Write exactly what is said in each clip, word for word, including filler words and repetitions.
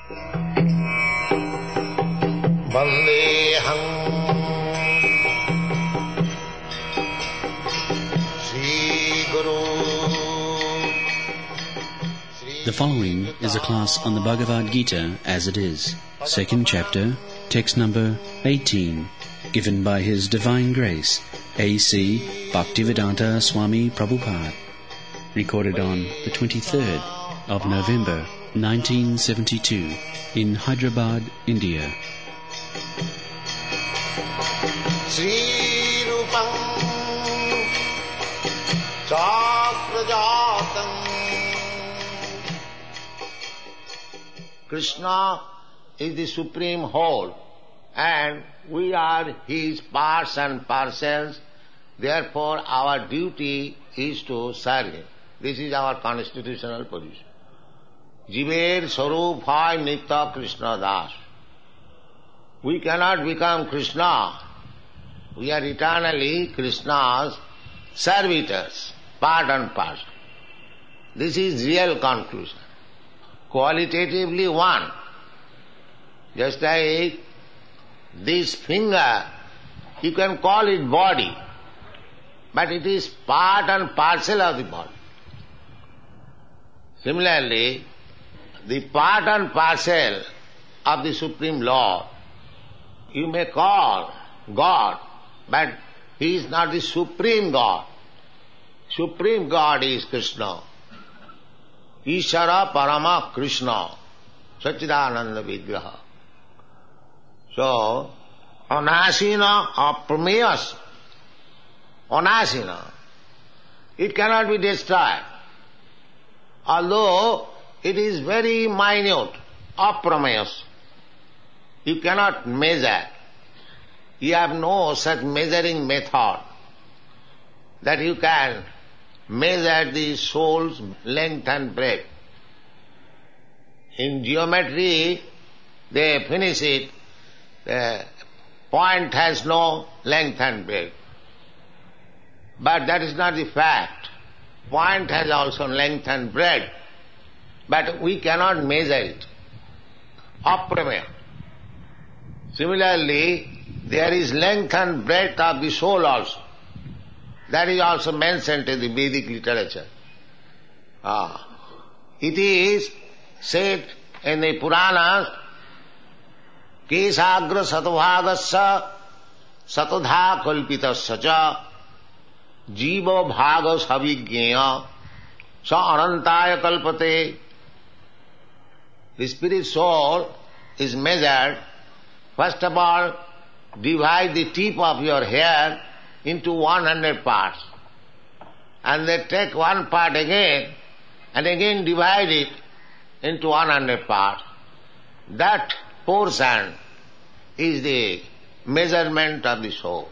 Vandeham Sri Guru. The following is a class on the Bhagavad Gita as it is, second chapter, text number eighteen, given by His Divine Grace, A C Bhaktivedanta Swami Prabhupada, recorded on the twenty-third of November, nineteen seventy-two, in Hyderabad, India. Sri Rupam Chakrajatam. Krishna is the supreme whole, and we are His parts and parcels. Therefore, our duty is to serve Him. This is our constitutional position. Jiver Sarup Hai Nitya Krishna Das. We cannot become Krishna. We are eternally Krishna's servitors, part and parcel. This is real conclusion. Qualitatively one. Just like this finger, you can call it body, but it is part and parcel of the body. Similarly, the part and parcel of the Supreme Lord, you may call God, but He is not the Supreme God. Supreme God is Krishna. Ishara Parama Krishna, Sachidananda Vigraha. So, Anasina Aprameyas, Anasina, it cannot be destroyed. Although it is very minute, Aprameyas, you cannot measure. You have no such measuring method that you can measure the soul's length and breadth. In geometry, they finish it, the point has no length and breadth. But that is not the fact. Point has also length and breadth, but we cannot measure it. Aprameya. Similarly, there is length and breadth of the soul also. That is also mentioned in the Vedic literature. Ah. It is said in the Puranas, Kesagra satobhagasya satodha kalpitasya cha jiva bhaga savigneya sa anantaya kalpate. The spirit soul is measured. First of all, divide the tip of your hair into one hundred parts. And then take one part again and again divide it into one hundred parts. That portion is the measurement of the soul.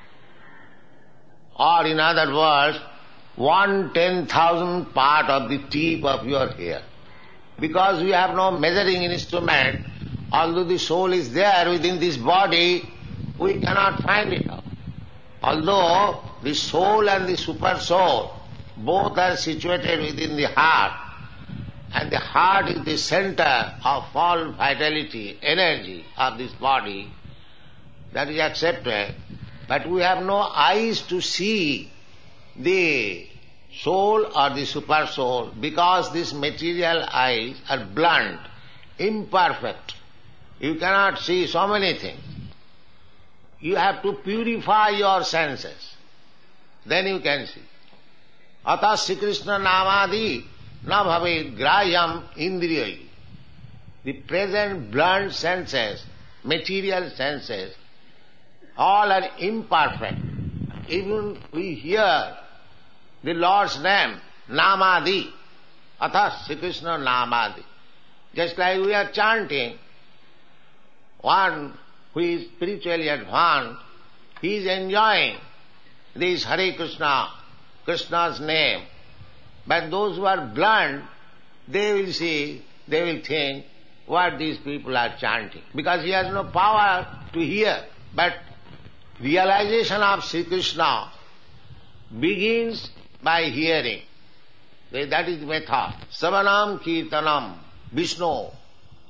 Or in other words, one ten thousand part of the tip of your hair. Because we have no measuring instrument, although the soul is there within this body, we cannot find it out. Although the soul and the super soul both are situated within the heart, and the heart is the center of all vitality, energy of this body, that is accepted. But we have no eyes to see the soul or the super soul because these material eyes are blunt, imperfect. You cannot see so many things. You have to purify your senses. Then you can see. Atas Sri Krishna namadi na bhave grayam indriyai. The present blunt senses, material senses, all are imperfect. Even we hear the Lord's name, namadi, atas Sri Krishna namadi. Just like we are chanting, one who is spiritually advanced, he is enjoying this Hare Krishna, Krishna's name. But those who are blunt, they will see, they will think what these people are chanting. Because he has no power to hear. But realization of Sri Krishna begins by hearing. That is the method. Savanam Kirtanam Vishnu.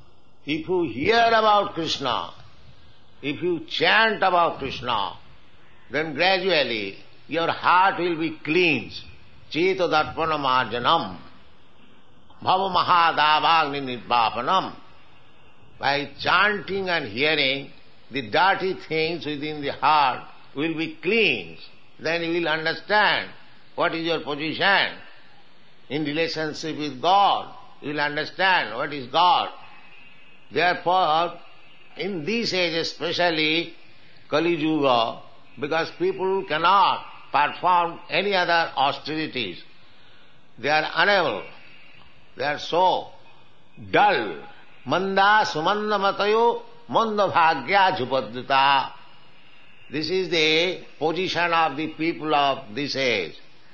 if you hear about Krishna, if you chant about Krishna, then gradually your heart will be cleansed. Cheta darpana marjanam, bhava mahadavagni nirvapanam. By chanting and hearing, the dirty things within the heart will be cleansed. Then you will understand what is your position in relationship with God. You will understand what is God. Therefore, in this age especially, Kali Yuga, because people cannot perform any other austerities, they are unable, they are so dull. Manda sumanda matayo manda bhagya jupadrita. This is the position of the people of this age.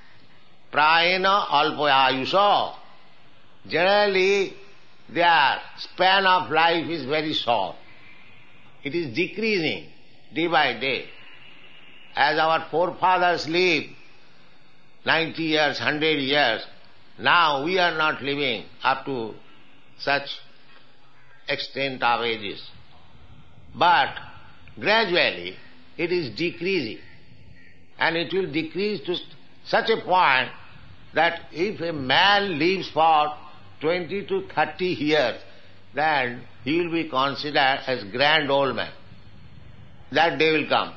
Prayena alpayayusha. Generally, their span of life is very short. It is decreasing day by day. As our forefathers lived ninety years, one hundred years, now we are not living up to such extent of ages. But gradually it is decreasing, and it will decrease to such a point that if a man lives for twenty to thirty years, then he will be considered as grand old man. That day will come.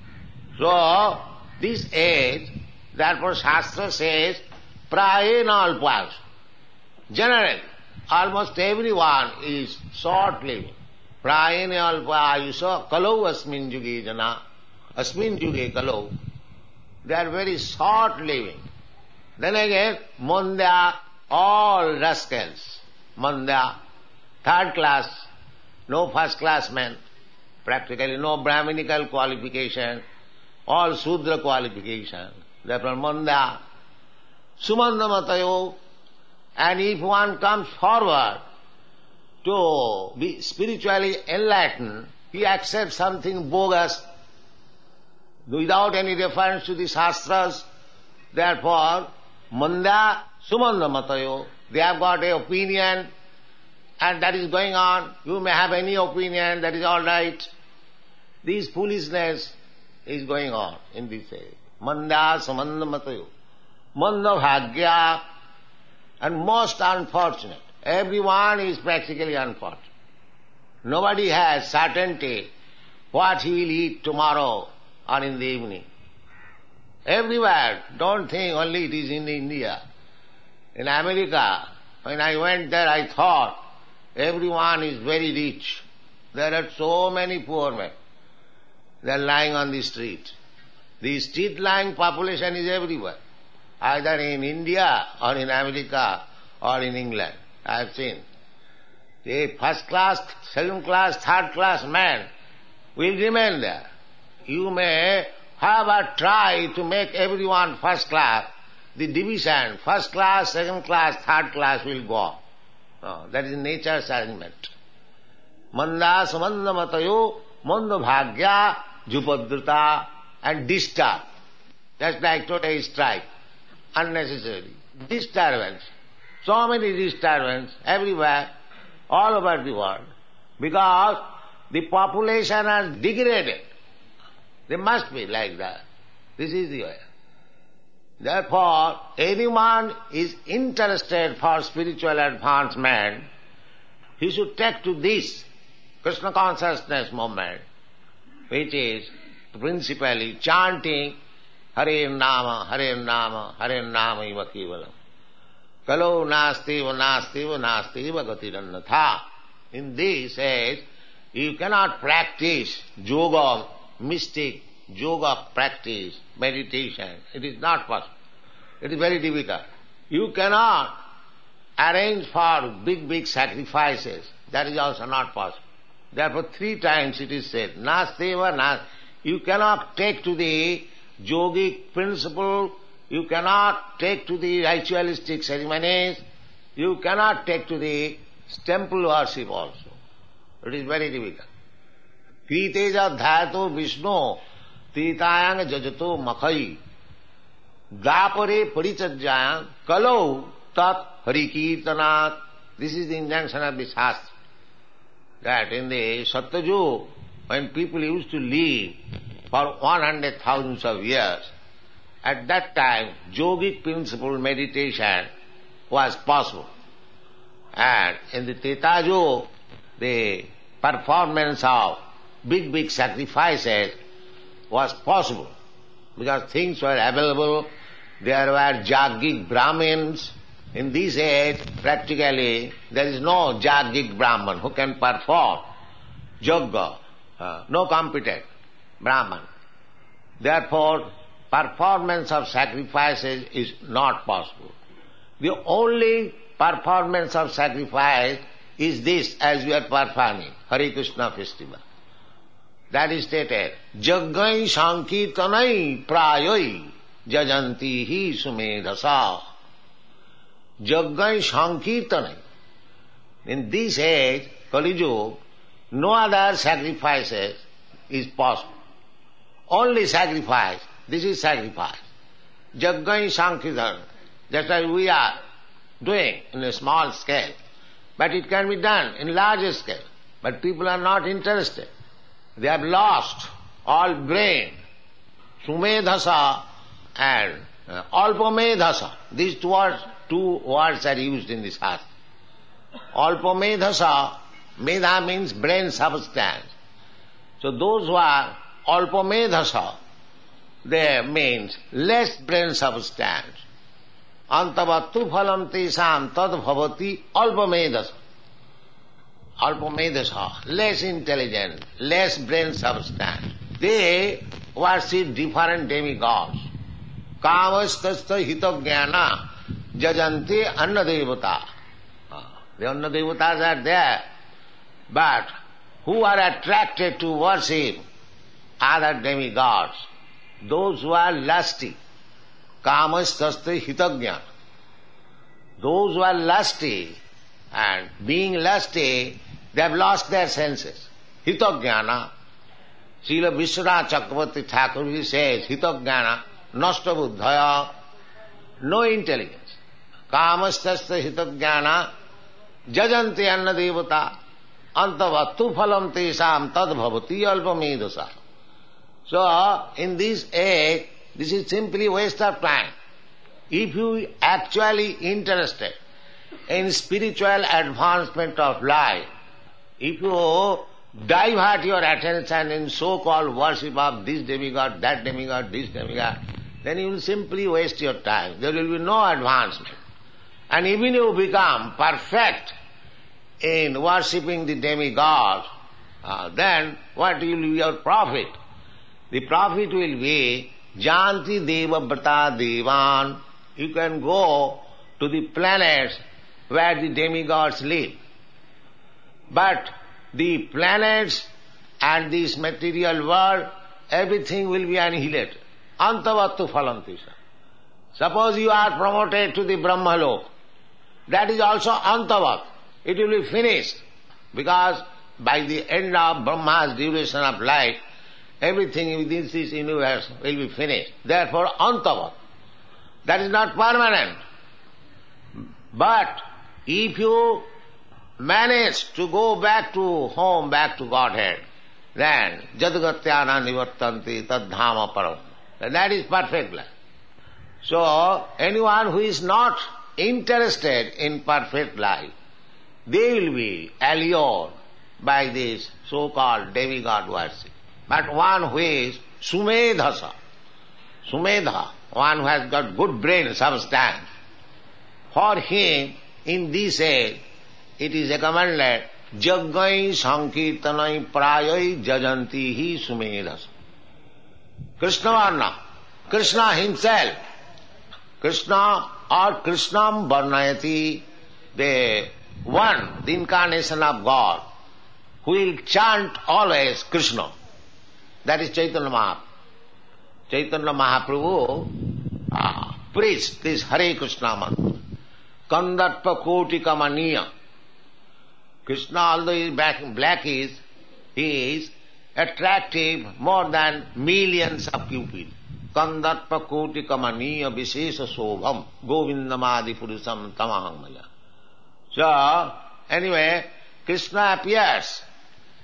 So, this age, therefore Shastra says, prayena alpayus. Generally, almost everyone is short-living. Prayena alpayusa kalau asmin yuge jana. Asmin yuge kalau. They are very short-living. Then again, manda, all rascals. Manda, third class, no first class men, practically no Brahminical qualification, all Sudra qualification. Therefore manda, sumanda matayo. And if one comes forward to be spiritually enlightened, he accepts something bogus without any reference to the Shastras. Therefore, manda sumanda matayo. They have got an opinion, and that is going on. You may have any opinion, that is all right. This foolishness is going on in this age. Manda samanda matayo. Manda bhagya. And most unfortunate. Everyone is practically unfortunate. Nobody has certainty what he will eat tomorrow or in the evening. Everywhere. Don't think only it is in India. In America, when I went there, I thought everyone is very rich. There are so many poor men. They are lying on the street. The street-lying population is everywhere, either in India or in America or in England. I have seen. The first class, second class, third class man will remain there. You may have a try to make everyone first class. The division, first class, second class, third class will go on. No, that is nature's arrangement. Manda samanda matayo manda bhagya jupadrita, and disturb. Just like today's strike. Unnecessary. Disturbance. So many disturbance everywhere, all over the world, because the population has degraded. They must be like that. This is the way. Therefore, anyone is interested for spiritual advancement, he should take to this Krishna consciousness movement, which is principally chanting Hare Nama, Hare Nama, Hare Nama iva kevalam. Kalo nastiva, nastiva, nastiva gatirannatha. In this age, you cannot practice yoga, mystic yoga practice, meditation. It is not possible. It is very difficult. You cannot arrange for big, big sacrifices. That is also not possible. Therefore, three times it is said, nastiva, nas. You cannot take to the yogic principle, you cannot take to the ritualistic ceremonies, you cannot take to the temple worship also. It is very difficult. Kriteja dhyato Vishnu tritayang jajato makhai dapare parichajyang kalau tat harikirtanat. This is the injunction of the Shastra. that in the Satyajug, when people used to live for one hundred thousands of years, at that time yogic principle meditation was possible. And in the Treta Yuga, the performance of big, big sacrifices was possible because things were available. There were Jaggic Brahmins. In this age, practically, there is no Jaggic Brahman who can perform yoga, uh, no competent Brahman. Therefore, performance of sacrifices is not possible. The only performance of sacrifice is this, as we are performing, Hare Krishna festival. That is stated, Jaggai Sankirtanai Prayai Jajanti Hi Sumedhasa. Jaggai Sankirtanai. In this age, Kali Yuga, no other sacrifices is possible. Only sacrifice. This is sacrifice. Jaggai Sankirtanai. That's why we are doing in a small scale. But it can be done in larger scale. But people are not interested. They have lost all brain. Sumedhasa and uh, Alpamedhasa. These two words, two words are used in this Shastra. Alpamedhasa, medha means brain substance. So those who are Alpamedhasa, they means less brain substance. Antavattu phalam tesam tad bhavati alpamedhasa. Alpamedhasa, less intelligent, less brain substance. They worship different demigods. Kamastasya hitajnana jajanti annadevata. The annadevatas are there, but who are attracted to worship other demigods? Those who are lusty. Kamastasya hitajnana. Those who are lusty, and being lusty, they have lost their senses. Hitajnana. Srila Vishwanath Chakravarti Thakur says, Hitajnana, nasta buddhaya, no intelligence. Kamastasya hitajnana, jajanti annadevata, antavattu phalam tesam tad bhavati alpamedhasa. So, in this age, this is simply waste of time. If you actually interested in spiritual advancement of life, if you divert your attention in so-called worship of this demigod, that demigod, this demigod, then you will simply waste your time. There will be no advancement. And even you become perfect in worshipping the demigod, uh, then what will be your profit? The profit will be Janti Deva Brata Devan. You can go to the planets where the demigods live. But the planets and this material world, everything will be annihilated. Antavattu phalantisa. Suppose you are promoted to the Brahmalok. That is also antavat. It will be finished. Because by the end of Brahma's duration of life, everything within this universe will be finished. Therefore, antavat. That is not permanent. But if you manage to go back to home, back to Godhead, then jadgatyana nivartanti tadhama param. That is perfect life. So, anyone who is not interested in perfect life, they will be allured by this so-called demigod worship. But one who is sumedhasa, sumedha, one who has got good brain substance, for him, in this age, it is recommended, Jaggai Sankirtanai Prayai Jajanti Hi Sumedhasa. Krishna Varna, Krishna himself, Krishna or Krishnam Varnayati, the one, the incarnation of God, who will chant always Krishna. That is Chaitanya Mahaprabhu. Chaitanya Mahaprabhu uh, preached this Hare Krishna mantra. Kandarpa Koti Kamaniya. Krishna, although he is black, is, he is attractive more than millions of cupids. Kandarpa Koti Kamaniya Vishesha Sobham Govindamadi Purusam Tamaham Maya. So, anyway, Krishna appears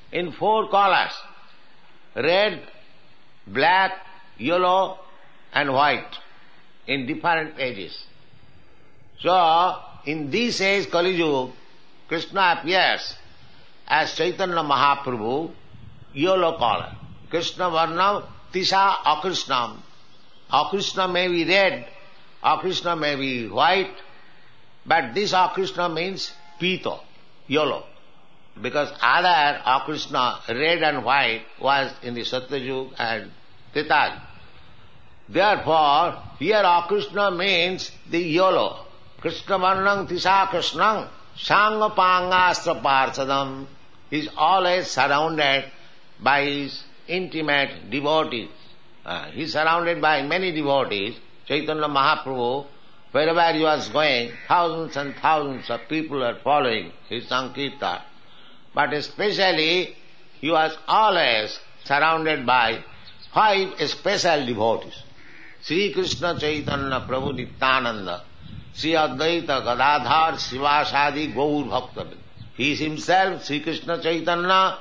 in four colors: red, black, yellow and white, in different ages. So, in this age, Kali Yuga, Krishna appears as Chaitanya Mahaprabhu, yellow color. Krishna Varnam Tisha Akrishnam. Akrishna may be red, Akrishna may be white, but this Akrishna means Pito, yellow. Because other Akrishna, red and white, was in the Satyayuga and Treta. Therefore, here Akrishna means the yellow. Krishna Varnam Tisha Krishnam Sangha Pangastra Parsadam is always surrounded by his intimate devotees. Uh, he is surrounded by many devotees. Chaitanya Mahaprabhu, wherever he was going, thousands and thousands of people are following his Sankirtan. But especially, he was always surrounded by five special devotees. Sri Krishna Chaitanya Prabhu Nityananda, Sri Advaita Gadadhar Sivasadi Gaur Bhaktavid. He is himself, Sri Krishna Chaitanya,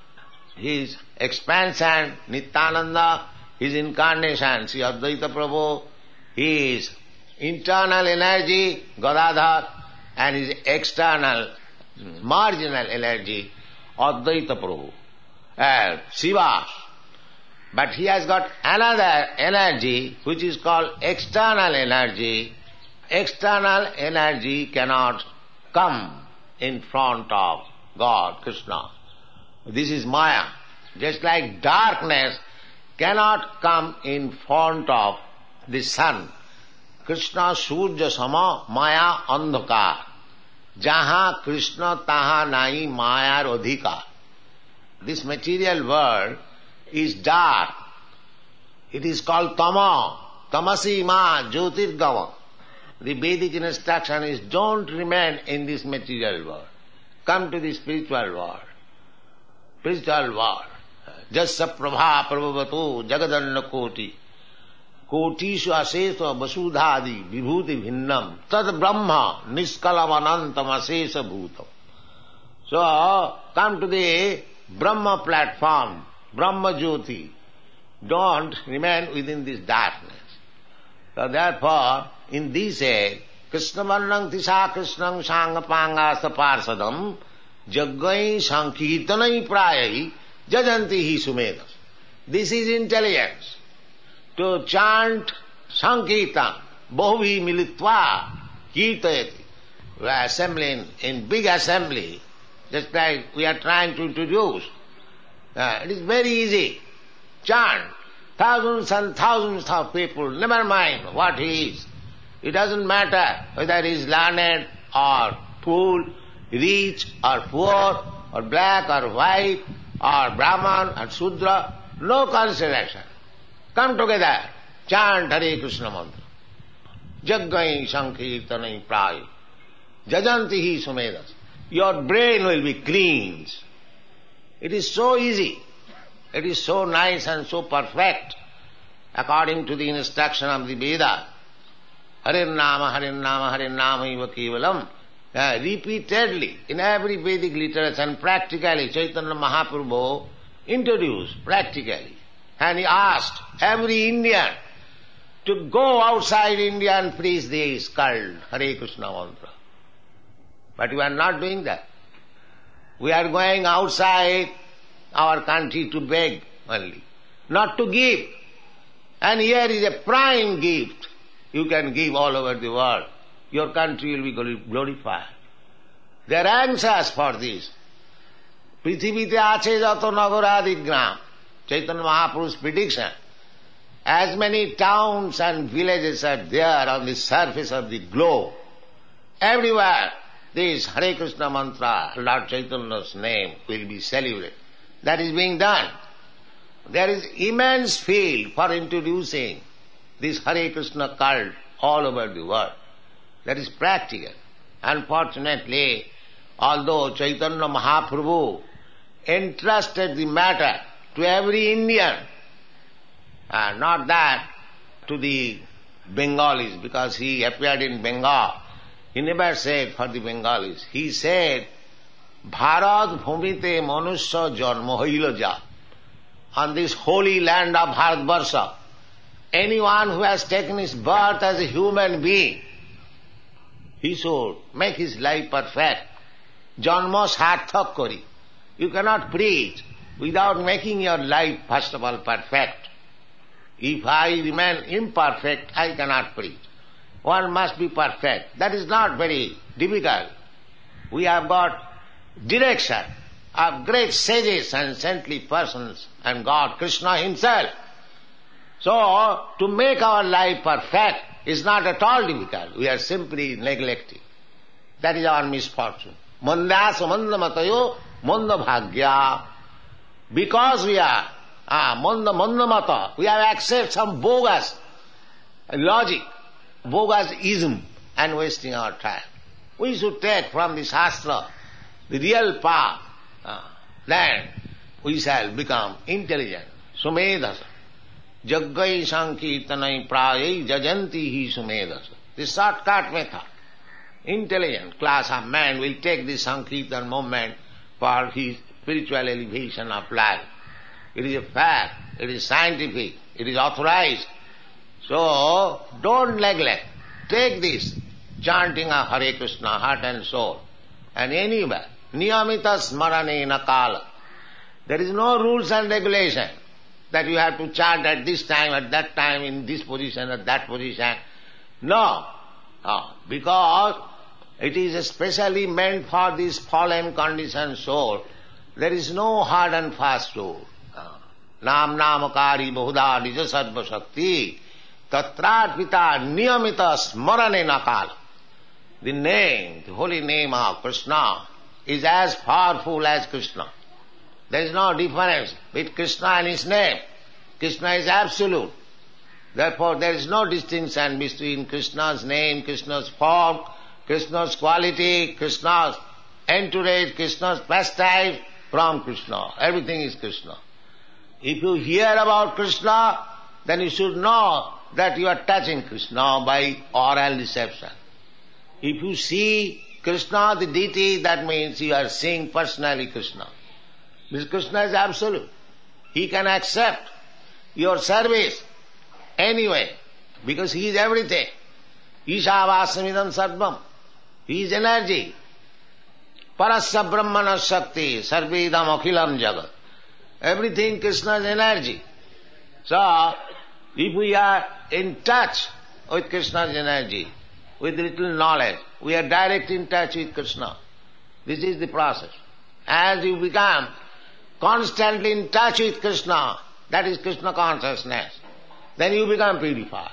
his expansion, Nityananda, his incarnation, Sri Advaita Prabhu, his internal energy, Gadadhar, and his external, marginal energy, Advaita Prabhu, uh, Shiva. But he has got another energy which is called external energy. External energy cannot come in front of God, Krishna. This is Maya. Just like darkness cannot come in front of the sun. Krishna Surya Sama Maya Andhakar. Jaha Krishna taha nai Maya Adhika. This material world is dark. It is called Tama. Tamasi ma Jyotirgama. The Vedic instruction is don't remain in this material world. Come to the spiritual world. Spiritual world. Jasya prabha prabhavato jagadanna koti. Kotishu asesa vasudhadi vibhuti bhinnam. Tad brahma niskalam anantam asesa bhutam. So, come to the Brahma platform, Brahma Jyoti. Don't remain within this darkness. So therefore, in this age, Krishna Varnam Tisha Krishnam Sangapanga Saparsadam Jaggai Sankirtanai Prayai Jajanti Hi Sumedas. This is intelligence. To chant Sankirtan, Bahuvi Militva Kirtayati. We are assembling in big assembly, just like we are trying to introduce. Uh, it is very easy. Chant. Thousands and thousands of people, never mind what he is. It doesn't matter whether he is learned or fool, rich or poor, or black or white, or Brahman or Shudra. No consideration. Come together. Chant Hare Krishna mantra. Jaggai Sankirtanai Prai. Jajanti Hi Sumedas. Your brain will be cleansed. It is so easy. It is so nice and so perfect, according to the instruction of the Veda. Harinama, Harinama, Harinama iva kevalam. Uh, repeatedly, in every Vedic literature and practically, Chaitanya Mahaprabhu introduced practically. And he asked every Indian to go outside India and preach this called Hare Krishna mantra. But we are not doing that. We are going outside our country to beg only, not to give. And here is a prime gift you can give all over the world. Your country will be glorified. They are anxious for this. Prithivite ache jato nagaradigram. Chaitanya Mahaprabhu's prediction. As many towns and villages are there on the surface of the globe, everywhere this Hare Krishna mantra, Lord Chaitanya's name, will be celebrated. That is being done. There is immense field for introducing this Hare Krishna cult all over the world. That is practical. Unfortunately, although Chaitanya Mahaprabhu entrusted the matter to every Indian, uh, not that to the Bengalis, because he appeared in Bengal. He never said for the Bengalis. He said Bharat bhumite manusya janma hoila ja. On this holy land of Bharatvarsha, anyone who has taken his birth as a human being, he should make his life perfect. Janma sarthak kori. You cannot preach without making your life, first of all, perfect. If I remain imperfect, I cannot preach. One must be perfect. That is not very difficult. We have got direction of great sages and saintly persons and God, Krishna himself. So, to make our life perfect is not at all difficult. We are simply neglecting. That is our misfortune. Mandasa manda matayo manda bhagya. Because we are ah, manda manda mata, we have accepted some bogus logic, bogus ism, and wasting our time. We should take from the Shastra the real path. Ah, then we shall become intelligent. Sumedasa. Jaggai sankirtanai prayai jajanti hi sumedasa. The shortcut method. Intelligent class of man will take this sankirtan movement for his spiritual elevation of life. It is a fact, it is scientific, it is authorized. So, don't neglect. Take this chanting of Hare Krishna, heart and soul, and anywhere. Niyamita smaranena kala. There is no rules and regulation that you have to chant at this time, at that time, in this position, at that position. No. No. Because it is especially meant for this fallen conditioned soul. There is no hard and fast rule. Nam namakari bahuda nija sarva shakti tatrat pita niyamita smarane nakala. The name, the holy name of Krishna is as powerful as Krishna. There is no difference between Krishna and his name. Krishna is absolute. Therefore there is no distinction between Krishna's name, Krishna's form, Krishna's quality, Krishna's entourage, Krishna's pastime from Krishna. Everything is Krishna. If you hear about Krishna, then you should know that you are touching Krishna by oral reception. If you see Krishna, the deity, that means you are seeing personally Krishna. Because Krishna is absolute. He can accept your service anyway, because he is everything. Ishavasamidam sarvam. He is energy. Parasya brahmana shakti, sarvedam akhilam jagat. Everything Krishna is energy. So, if we are in touch with Krishna's energy, with little knowledge, we are direct in touch with Krishna. This is the process. As you become constantly in touch with Krishna, that is Krishna consciousness, then you become purified.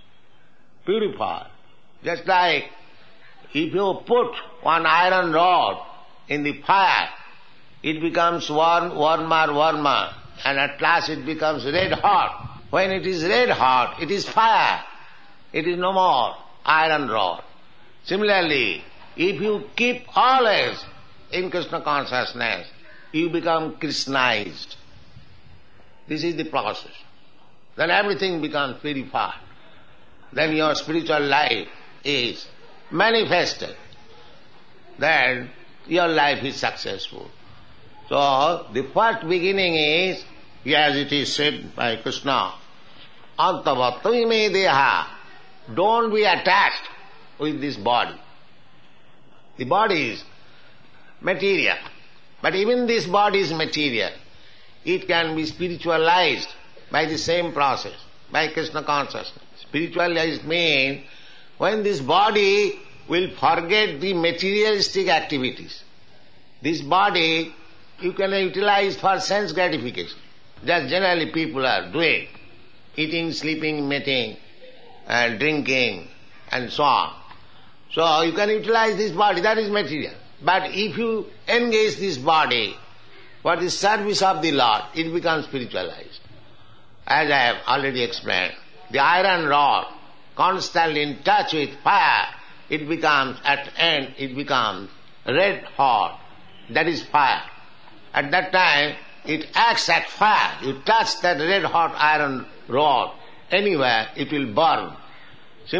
Purified. Just like if you put one iron rod in the fire, it becomes warm, warmer, warmer, and at last it becomes red hot. When it is red hot, it is fire. It is no more iron rod. Similarly, if you keep always in Krishna consciousness, you become Krishnaized. This is the process. Then everything becomes purified. Then your spiritual life is manifested. Then your life is successful. So, the first beginning is, as it is said by Krishna, Antavatami me deha. Don't be attached with this body. The body is material. But even this body is material. It can be spiritualized by the same process, by Krishna consciousness. Spiritualized means when this body will forget the materialistic activities. This body you can utilize for sense gratification. Just generally people are doing. Eating, sleeping, mating, and drinking, and so on. So you can utilize this body, that is material. But if you engage this body for the service of the Lord, it becomes spiritualized. As I have already explained, the iron rod, constantly in touch with fire, it becomes, at end, it becomes red hot. That is fire. At that time, it acts like fire. You touch that red hot iron rod, anywhere, it will burn.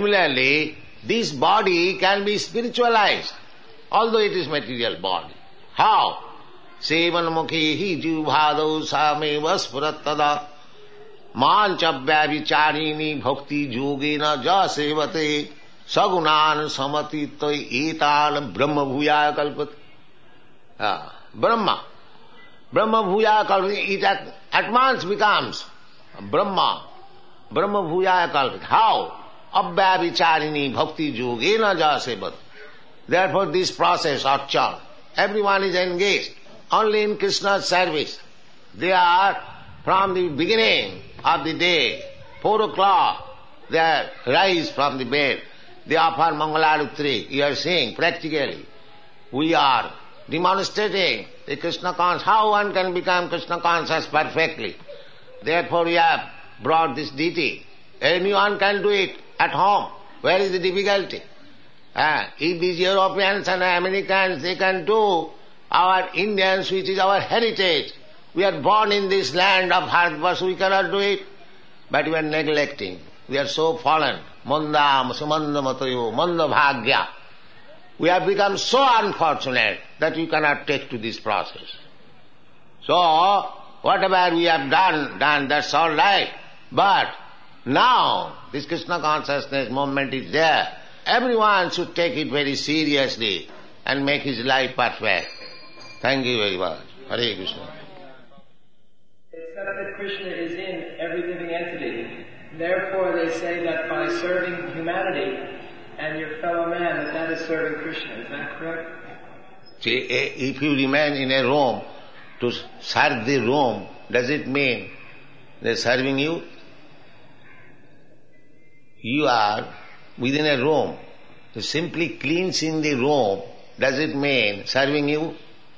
Similarly, this body can be spiritualized, although it is material body. How? Sevan mukhi hi jivbhadau sameva spurattada mancha vicharini bhakti yogena ja sevate sagunan samatittai etal brahma bhuyaya kalpat. Ah, Brahma. Brahma bhuyaya kalpat. It at, at once becomes Brahma. Brahma bhuyaya kalpat. How? Abhya vicharini bhakti yogena ja sevate. Therefore this process achal, everyone is engaged only in Krishna's service. They are from the beginning of the day, four o'clock, they are rise from the bed. They offer Mangalarutri. You are seeing practically. We are demonstrating the Krishna consciousness, how one can become Krishna conscious perfectly. Therefore we have brought this deity. Anyone can do it at home. Where is the difficulty? Uh, if these Europeans and Americans, they can do, our Indians, which is our heritage, we are born in this land of Bharatvarsh, we cannot do it. But we are neglecting. We are so fallen. Mandam, sumanda matayo, manda bhagya. We have become so unfortunate that we cannot take to this process. So, whatever we have done, done, that's all right. But now, this Krishna consciousness movement is there. Everyone should take it very seriously and make his life perfect. Thank you very much. Hare Krishna. Except that Krishna is in every living entity. Therefore they say that by serving humanity and your fellow man, that that is serving Krishna. Is that correct? See, if you remain in a room to serve the room, does it mean they're serving you? You are within a room. So simply cleansing the room, does it mean serving you?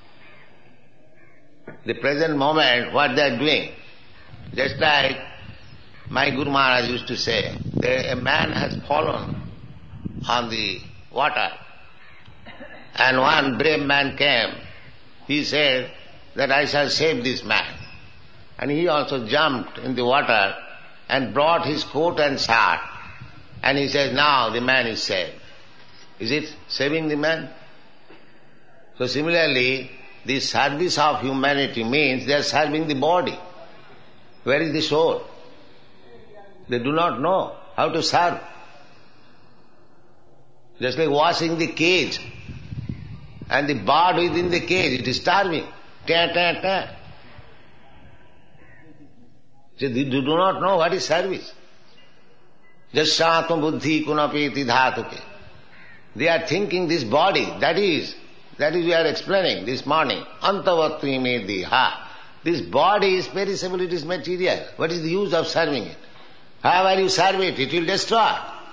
The present moment, what they are doing. Just like my Guru Maharaj used to say, a man has fallen on the water and one brave man came. He said that I shall save this man. And he also jumped in the water and brought his coat and shirt. And he says, now the man is saved. Is it saving the man? So similarly, the service of humanity means they are serving the body. Where is the soul? They do not know how to serve. Just like washing the cage. And the bird within the cage, it is starving. Ta, ta, ta. So they do not know what is service. Jasyatam buddhi kunapeti dhatuke. They are thinking this body, that is, that is we are explaining this morning. Antavatri me diha. This body is perishable, it is material. What is the use of serving it? However you serve it, it will destroy.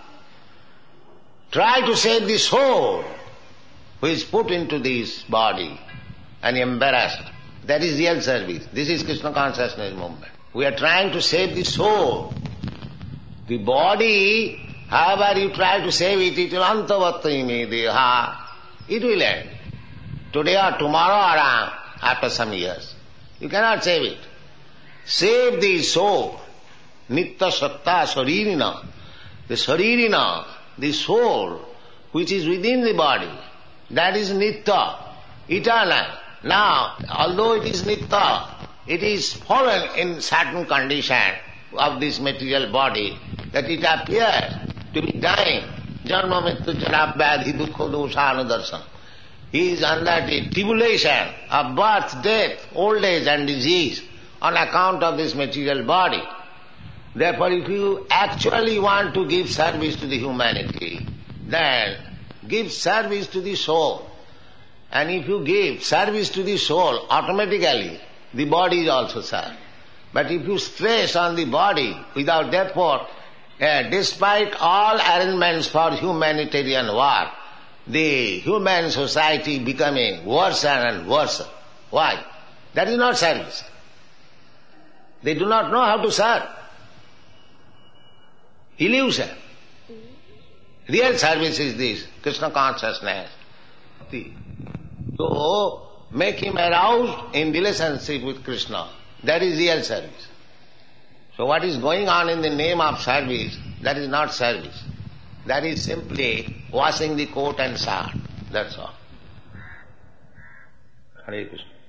Try to save the soul who is put into this body and embarrassed. That is real service. This is Krishna consciousness movement. We are trying to save the soul. The body, however you try to save it, it will antavatri me deha. It will end. Today or tomorrow or after some years. You cannot save it. Save the soul. Nitya satta saririna. The saririna, the soul, which is within the body, that is nitya, eternal. Now, although it is nitya, it is fallen in certain condition of this material body, that it appears to be dying. Janma mrityu jara vyadhi dukkha dosana darsana. He is under the tribulation of birth, death, old age and disease on account of this material body. Therefore, if you actually want to give service to the humanity, then give service to the soul. And if you give service to the soul, automatically the body is also served. But if you stress on the body without therefore, uh, despite all arrangements for humanitarian work, the human society becoming worse and worse. Why? That is not service. They do not know how to serve. Illusion. Real service is this, Krishna consciousness. So, make him aroused in relationship with Krishna. That is real service. So what is going on in the name of service, that is not service. That is simply washing the coat and shirt. That's all. Hare Krishna.